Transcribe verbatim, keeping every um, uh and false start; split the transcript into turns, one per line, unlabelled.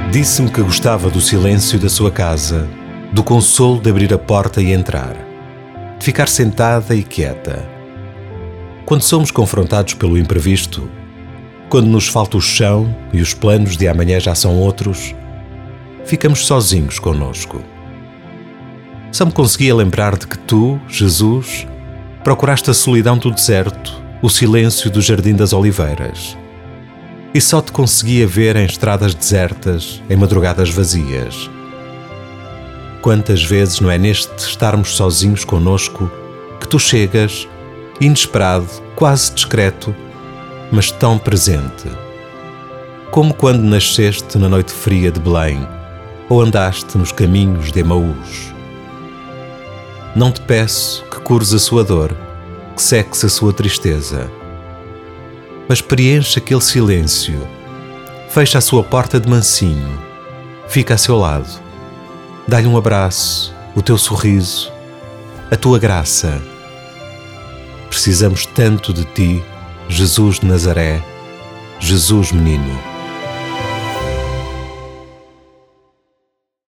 Disse-me que gostava do silêncio da sua casa, do consolo de abrir a porta e entrar, de ficar sentada e quieta. Quando somos confrontados pelo imprevisto, quando nos falta o chão e os planos de amanhã já são outros, ficamos sozinhos conosco. Só me conseguia lembrar de que tu, Jesus, procuraste a solidão do deserto, o silêncio do Jardim das Oliveiras. E só te conseguia ver em estradas desertas, em madrugadas vazias. Quantas vezes não é neste estarmos sozinhos conosco que tu chegas, inesperado, quase discreto, mas tão presente. Como quando nasceste na noite fria de Belém, ou andaste nos caminhos de Emaús. Não te peço que cures a sua dor, que seques a sua tristeza, mas preenche aquele silêncio, fecha a sua porta de mansinho, fica a seu lado, dá-lhe um abraço, o teu sorriso, a tua graça. Precisamos tanto de ti, Jesus de Nazaré, Jesus menino.